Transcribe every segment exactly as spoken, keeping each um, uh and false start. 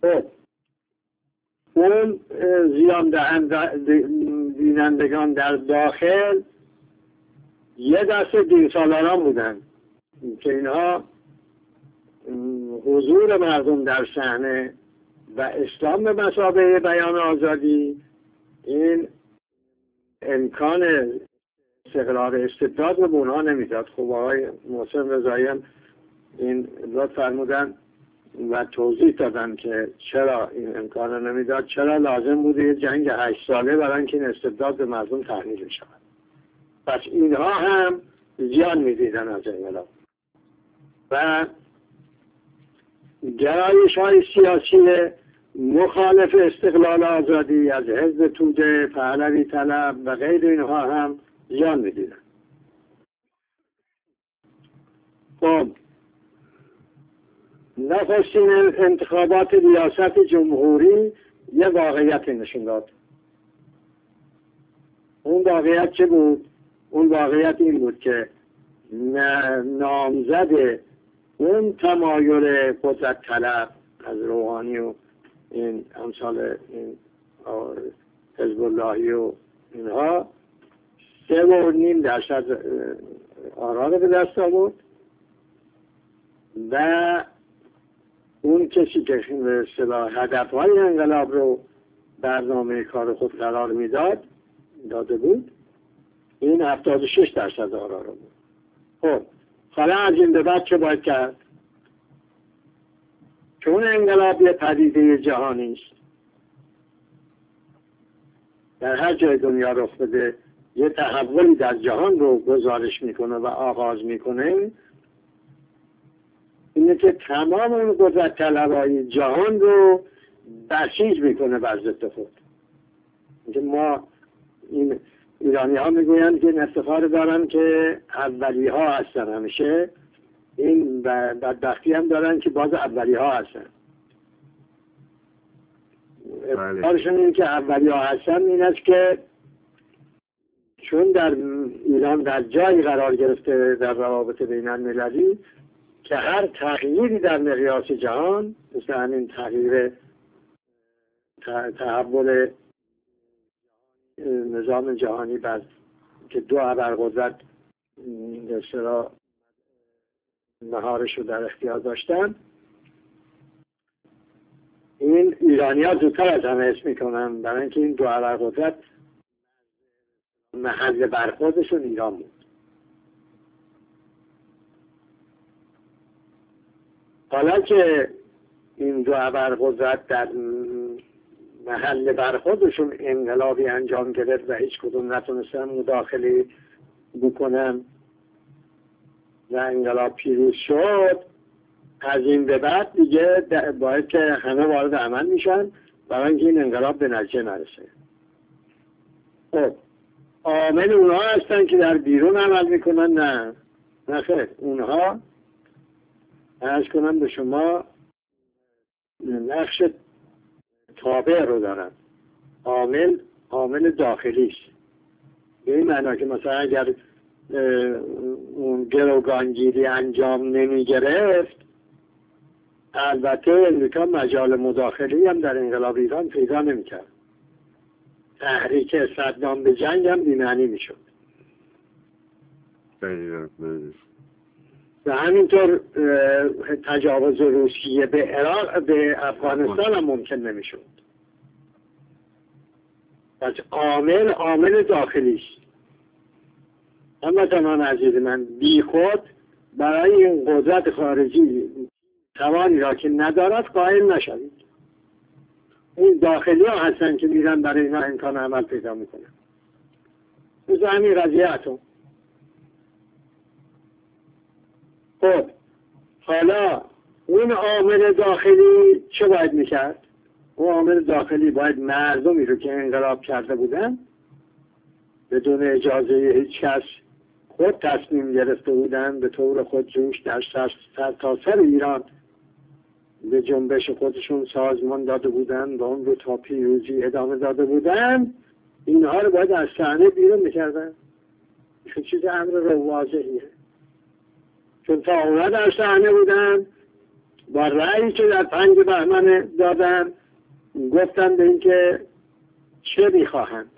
خب اون زیان بینندگان در داخل یه دسته دین سالاران بودن که اینها حضور مردم در صحنه و اسلام به مثابه بیان آزادی این امکان استقرار استبداد رو به اونها نمیداد. خب آقای محسن رضایی هم این لطف فرمودن و توضیح دادن که چرا این امکان رو نمیداد، چرا لازم بوده یه جنگ هشت ساله برای اینکه این استبداد به مردم تحمیل بشود. پس اینها هم زیان میدیدن از انقلاب و گرایش های سیاسی مخالف استقلال آزادی از حزب توده، پهلوی طلب و غیر اینها هم زیان میدیدن. خب نخستین انتخابات ریاست جمهوری یه واقعیت نشون داد. اون واقعیت چه بود؟ اون واقعیت این بود که نامزد اون تمایل قدرت طلب از روحانی و این امثال این حزب اللهی و اینها سه و نیم درصد آرا رو به دست آورد و اون کسی که به اصطلاح هدفهای انقلاب رو برنامه کار خود قرار میداد داده بود، این هفتاد و شش درصد آرا رو بود. خب حالا از این به بعد چه باید کرد؟ چون انقلاب یه پدیده جهانی است، در هر جای دنیا رخ بده یه تحولی در جهان رو گزارش میکنه و آغاز میکنه، اینه که تمام اون قدرت طلبای جهان رو بسیج میکنه بر ضد خود. اینکه ما این ایرانی ها میگویند که افتخار دارن که اولی ها هستن، همیشه این بدبختی هم دارن که باز اولی ها هستن. افتخارشون این که اولی ها هستن این است که چون در ایران در جایی قرار گرفته در روابط بین المللی که هر تغییری در مقیاس جهان مثل همین تغییر تحول نظام جهانی بر که دو ابرقدرت اصطلاح مهارش رو در اختیار داشتن، این ایرانی ها زودتر از همه حس میکنن برای اینکه این دو ابرقدرت محل برخوردشون ایران بود. حالا که این دو ابرقدرت در محل برخوردشون انقلابی انجام گرفت و هیچ کدوم نتونستن مداخله بکنن و انقلاب پیروز شد، از این به بعد دیگه باید که همه وارد عمل میشن برای اینکه این انقلاب به نتیجه نرسه. خب عامل اونها هستن که در بیرون عمل میکنن؟ نه نه خیر، اونها عرض کنم به شما نقش تابع رو دارن. عامل عامل داخلی است، به این معنا که مثلا اگر اون گروگانگیری انجام نمی گرفت، البته امریکا مجال مداخلی هم در انقلاب ایران پیدا نمی کرد، تحریک صدام به جنگ هم بی‌معنی می شد و همینطور تجاوز روسیه به عراق به افغانستان هم ممکن نمی شد. پس عامل عامل داخلی است. اما تمام عزیز من، بی خود برای این قدرت خارجی توانی را که ندارد قائل نشوید. این داخلی ها هستن که میرن برای اینا امکان عمل پیدا میکنن. مثل همین قضیه اتم. خب حالا اون عامل داخلی چه باید میکرد؟ اون عامل داخلی باید مردمی رو که انقلاب کرده بودن بدون اجازه هیچ کس خود تصمیم گرفته بودن، به طور خود جوش در سر تا سر ایران به جنبش خودشون سازمان داده بودن و اون رو تا پیروزی ادامه داده بودن، اینها رو باید از صحنه بیرون میکردن. این چیز امر رو واضحیه، چون تا اونا در صحنه بودن با رأیی که در پنج بهمن دادن گفتن به این که چه میخواهند.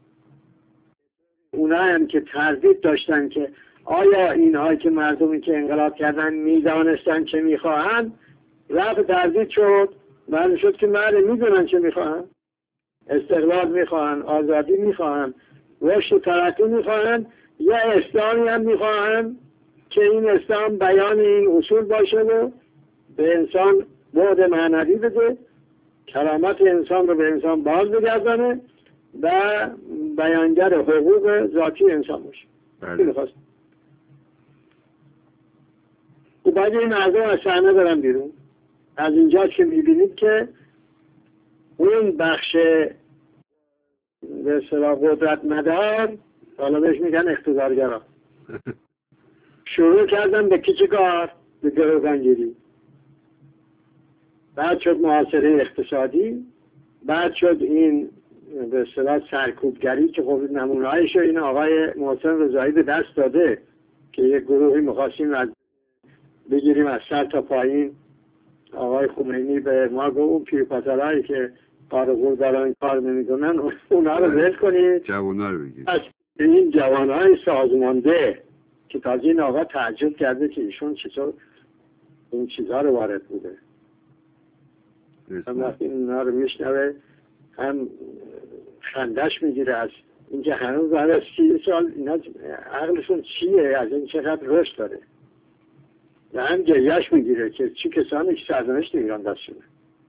اونا هم که تردید داشتن که آیا اینهایی که مردمی که انقلاب کردن میدانستن چه میخواهند، رفع تردید شد، معلوم شد که مردم میدونن چه میخواهند. استقلال میخواهند، آزادی میخواهند، رشد و ترقی میخواهند، یا اسلامی هم میخواهند که این اسلام بیان این اصول باشه و به انسان بعد معنوی بده، کرامت انسان رو به انسان باز بگردانه و بیانگر حقوق ذاتی انسان باشه. این خواست. و بعد این مردم از صحنه برن بیرون. از اینجا که میبینید که اون بخش به اصطلاح قدرت مدار، حالا بهش میگن اقتدارگرا، شروع کردن به کار به گروگانگیری. بعد شد محاصره اقتصادی، بعد شد این به اصطلاح سرکوبگری که خب نمونه‌هایش این آقای محسن رضایی به دست داده که یک گروهی می‌خواستیم از بگیریم از سر تا پایین. آقای خمینی به ما گفت اون پیرپسرهایی که کارگور دارن کار نمی‌کنن اونها رو ول کنید، جوان‌ها رو بگیرید. از این جوان‌های سازمانده که تازه این آقا تعجب کرده که ایشون چطور این چیزها رو وارد بوده. هم وقتی اینا رو میشنوه هم خندش میگیره از اینکه هنوز بعد از سی سال اینا عقلشون چیه، از این چقدر رشد داره، و هم گریهش میگیره که چی کسانی که سرنوشت ایران دستشونه.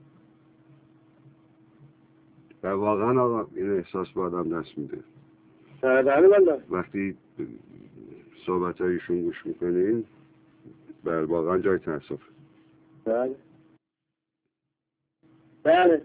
و واقعا آقا این احساس با آدم دست میده. بله بله. وقتی صحبت هایشون گوش میکنین بله واقعا جای تأسف. بله بله.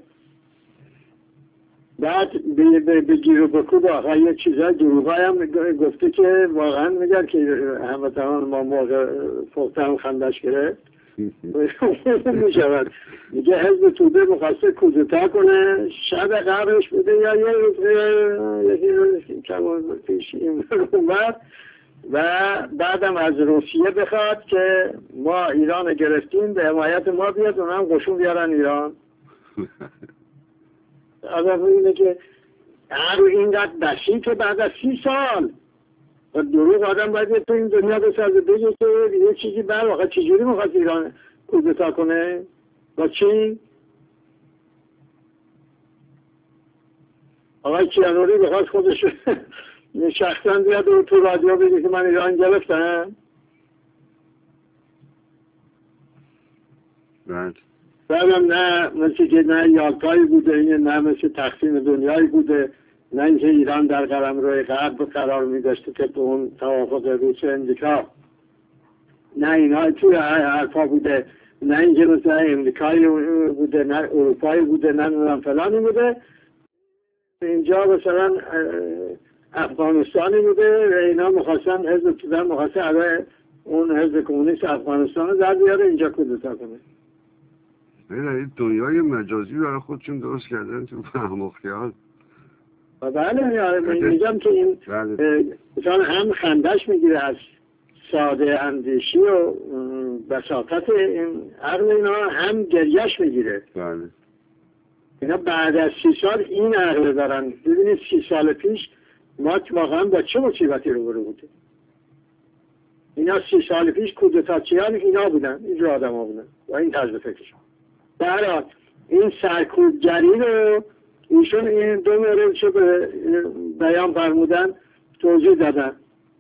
بعد به گیر و بکوب آقا یه چیزای دروغای هم گفته که واقعا میگن که هموطنان ما موقع فوقتا هم خندش گرفت میشود. میگه حزب توده مخواسته کودتا کنه، شب قبلش بوده یا یه روز یکی روز کمان پیش این اومد و بعدم از روسیه بخواد که ما ایران گرفتیم به حمایت ما بیاد اونها هم قشون بیارن ایران. آدم اینه که هر اینقدر بشی که بعد از سی سال و دروغ آدم باید تو این دنیا بسازه بگه که یه چیزی بر واقع چجوری میخواد ایران کودتا کنه با چی؟ آقای کیانوری بخواست خودش شخصا بیاد و تو رادیو بگه که من ایران گرفتم. بعد بعدم نه مثل که نه یالتایی بوده، نه مثل تقسیم دنیایی بوده، نه اینکه ایران در قلمرو غرب قرار می داشته که به اون توافق روس امریکا، نه اینا توی حرفا بوده، نه اینکه مثل امریکایی بوده، نه اروپایی بوده، نه نظام فلانی بوده. اینجا مثلا افغانستانی بوده و اینا مخواستن حزب توده مخواسته علیه اون حزب کمونیست افغانستان رو در بیاره اینجا کودتا کنه. این دنیای مجازی برای خودشون درست کردن تو فهم و خیال. و بله میگم که این مثلا هم خندش میگیره از ساده اندیشی و بساطت این عقل اینا، هم گریش میگیره. بله. اینا بعد از سی سال این عقل دارن. ببینید سی سال پیش ما واقعا با چه مصیبتی روبرو بودیم. اینا سی سال پیش کودتاچیان اینا بودن، این آدم ها بودن و این طرز فکرشون. برای این سرکوبگری رو ایشون این دو مورد شو به بیان فرمودن توضیح دادن.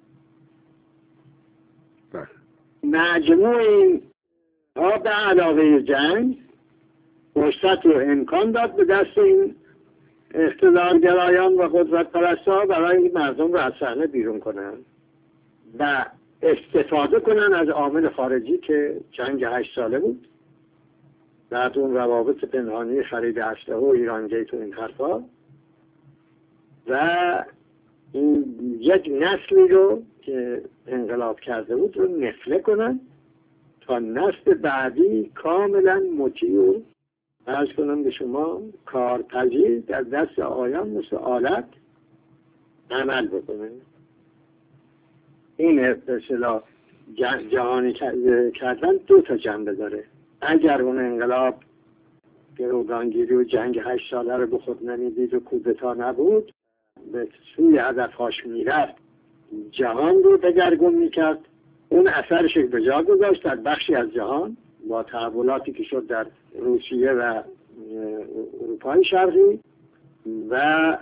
مجموع این ها به علاوه جنگ فرصت و امکان داد به دست این اقتدارگرایان و قدرت پرست‌ها برای مردم رو از صحنه بیرون کنن و استفاده کنن از عامل خارجی که جنگ هشت ساله بود، بعد اون روابط پنهانی خرید اسلحه و ایران گیت و این حرفا، و این یک نسلی رو که انقلاب کرده بود رو نفله کنن تا نسل بعدی کاملا مطیع و عرض کنم به شما کارپذیر در دست آیان مثل آلت عمل بکنه. این به اصطلاح جهانی کردن دو تا جنبه داره. اگر اون انقلاب گروگانگیری و جنگ هشت ساله رو به خود نمیدید و کودتا نبود، به سوی هدفهاش میرفت، جهان رو دگرگون میکرد، اون اثرش به جا گذاشت در بخشی از جهان با تحولاتی که شد در روسیه و اروپای شرقی، و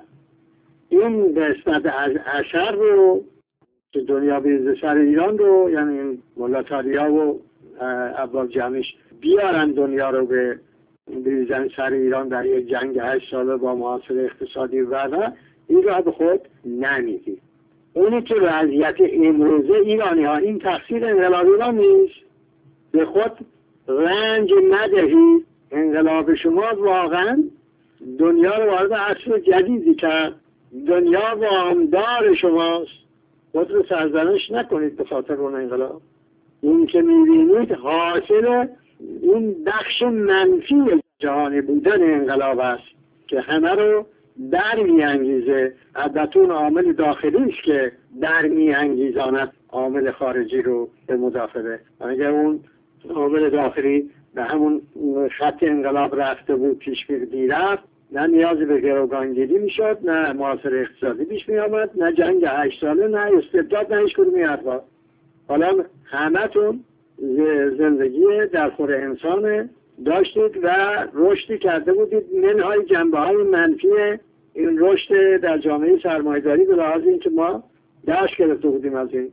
این به نسبت از اثر رو که دنیا بیرز سر ایران رو، یعنی ملاتاریا و عباس جمعیش بیارن دنیا رو به بیرزن سر ایران در یک جنگ هشت ساله با محاصره اقتصادی و این رو به خود نمیدید. اونی که وضعیت امروزه ایرانی ها، این تقصیر انقلاب ایران نیست، به خود رنج ندهید. انقلاب شما واقعا دنیا رو وارد عصر جدیدی کرد، دنیا وامدار شماست، خود رو سرزنش نکنید به خاطر اون انقلاب. این که میبینید حاصل این بخش منفی جهانی بودن انقلاب است که همه رو در میانگیزه. البته اون عامل داخلی است که در میانگیزاند عامل خارجی رو به مدافعه. اگر اون عامل داخلی به همون خط انقلاب رفته بود، پیش میرفت، نه نیازی به گروگانگیری میشد، نه محاصره اقتصادی پیش می آمد، نه جنگ هشت ساله، نه استبداد، نه هیچ کدوم این حرفا. حالا همتون زندگی در خور انسان داشتید و رشدی کرده بودید. منهای جنبه های منفی این رشد در جامعه سرمایه‌داری به لحاظ اینکه ما دست گرفته بودیم از این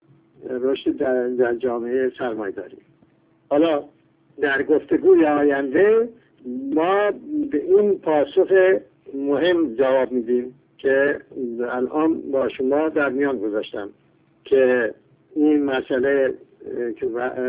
رشد در, در جامعه سرمایه‌داری. حالا در گفتگوی آینده ما به این پاسخ مهم جواب میدیم که الان با شما در میان گذاشتم، که این مسئله که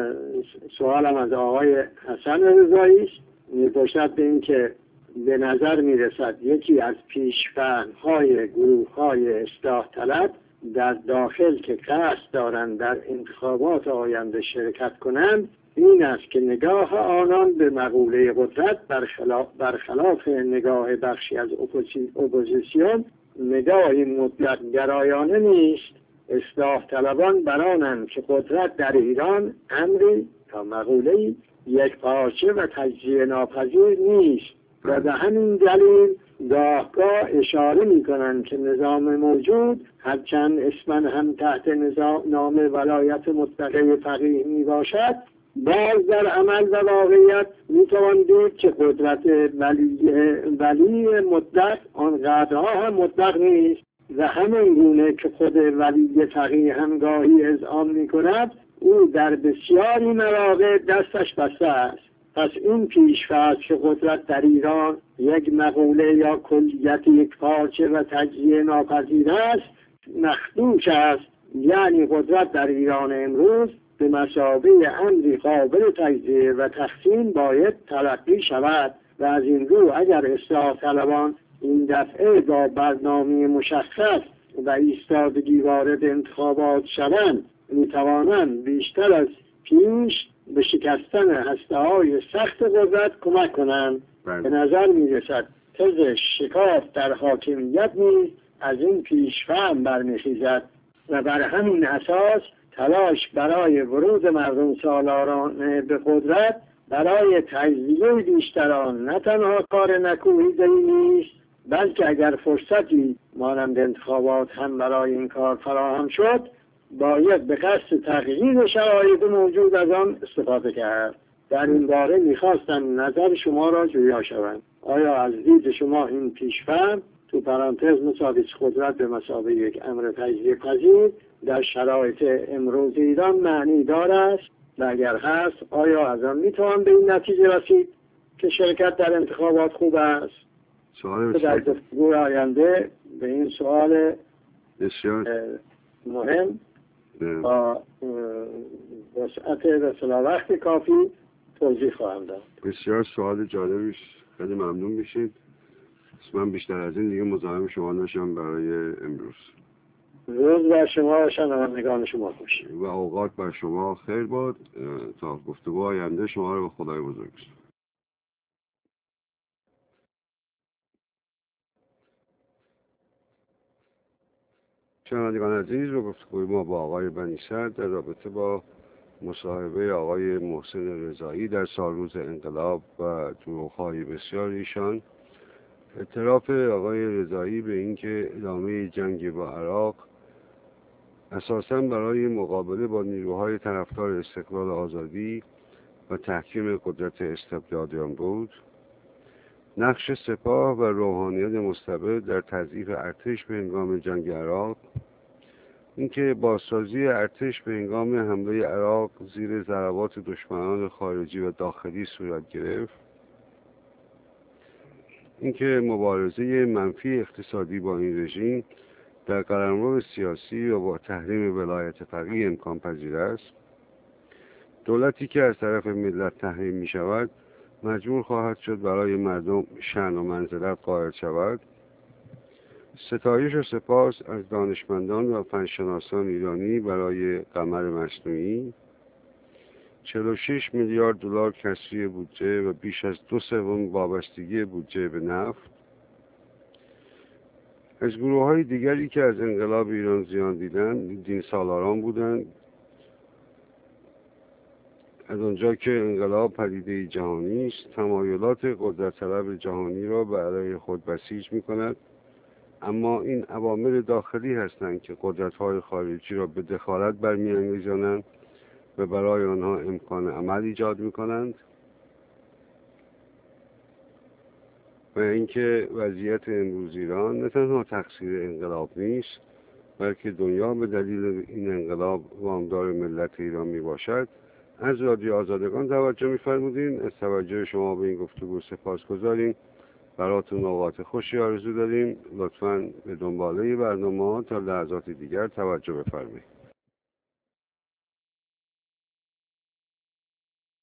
سوالم از آقای حسن رضایی است، می‌باشد به این که به نظر میرسد یکی از پیش‌فهم‌های گروه‌های اصلاح طلب در داخل که قصد دارند در انتخابات آینده شرکت کنند این است که نگاه آنان به مقوله قدرت برخلاف, برخلاف نگاه بخشی از اپوزیسیون نگاهی مطلق گرایانه نیست. اصلاح طلبان برانند که قدرت در ایران امری تا مقوله‌ای یک پارچه و تجزیه ناپذیر نیست و به همین دلیل گاهگاه اشاره می کنند که نظام موجود هرچند اسماً هم تحت نظام نام ولایت مطلقه فقیه می باشد، باز در عمل و واقعیت می توان دید که قدرت ولی, ولی مطلق آنقدرها هم مطلق نیست و همین گونه که خود ولی فقیه هم گاهی اذعان می کند، او در بسیاری مواقع دستش بسته است. پس این پیش‌فرض که قدرت در ایران یک مقوله یا کلیت یک پارچه و تجزیه ناپذیر است مخدوش است، یعنی قدرت در ایران امروز به مثابه امری قابل تجزیه و تقسیم باید تلقی شود و از این رو اگر اصلاح طلبان این دفعه با برنامه مشخص و ایستادگی وارد انتخابات شوند میتوانند بیشتر از پیش به شکستن هسته‌های سخت قدرت کمک کنند. به نظر میرسد تز شکاف در حاکمیت نیز از این پیش‌فهم برمیخیزد و بر همین اساس تلاش برای ورود مردم سالاران به قدرت برای تجزیه بیشتران نه تنها کار نکوهیدنی نیست، بلکه اگر فرصتی مانند انتخابات هم برای این کار فراهم شد باید به قصد تغییر شرایط موجود از آن استفاده کرد. در این باره میخواستم نظر شما را جویا شوم. آیا از دید شما این پیش‌فهم تو پرانتز مساوی قدرت به مثابه یک امر تجزیه پذیر در شرایط امروز ایران معنی دار است و اگر هست آیا از آن میتوان به این نتیجه رسید که شرکت در انتخابات خوب است؟ سوال در گفتگوی آینده به این سوال بسیار مهم با وسعت و صلاح وقت کافی توضیح خواهم داد. بسیار سوال جالبی، خیلی ممنون میشید. من بیشتر از این دیگه مزاحم شما نشم برای امروز. روز بر شما و شنوندگان شما خوش و اوقات بر شما خیر باد. تا گفتگو آینده شما رو به خدای بزرگ بسپارم. شنوندگان عزیز، به گفتگوی ما با آقای بنی سر در رابطه با مصاحبه آقای محسن رضایی در سالروز انقلاب و دروغ‌های بسیار ایشان، اعتراف آقای رضایی به اینکه ادامه جنگ با عراق اساساً برای مقابله با نیروهای طرفدار استقلال و آزادی و تحکیم قدرت استبدادیان بود، نقش سپاه و روحانیت مستبد در تضعیف ارتش به هنگام جنگ عراق، اینکه بازسازی ارتش به هنگام حمله عراق زیر ضربات دشمنان خارجی و داخلی صورت گرفت، اینکه مبارزه منفی اقتصادی با این رژیم در قلمرو سیاسی و با تحریم ولایت فقیه امکان پذیر است، دولتی که از طرف ملت تحریم می شود مجبور خواهد شد برای مردم شأن و منزلت قائل شود. ستایش و سپاس از دانشمندان و فنشناسان ایرانی برای قمر مصنوعی، چهل و شش میلیارد دلار کسری بودجه و بیش از دو سوم وابستگی بودجه به نفت. از گروه های دیگری که از انقلاب ایران زیان دیدند دین سالاران بودند. از آنجا که انقلاب پدیده جهانی است، تمایلات قدرت طلب جهانی را به علیه خود بسیج می کند، اما این عوامل داخلی هستند که قدرت‌های خارجی را به دخالت برمی‌انگیزانند و برای آنها امکان عمل ایجاد می‌کنند. و اینکه وضعیت امروز ایران نه تنها تقصیر انقلاب نیست، بلکه دنیا به دلیل این انقلاب وامدار ملت ایران میباشد. از رادیو آزادگان توجه می‌فرمودین. از توجه شما به این گفتگو سپاسگزاریم. براتون اوقات خوشی آرزو داریم. لطفاً به دنباله برنامه‌ها تا لحظات دیگر توجه بفرمایید.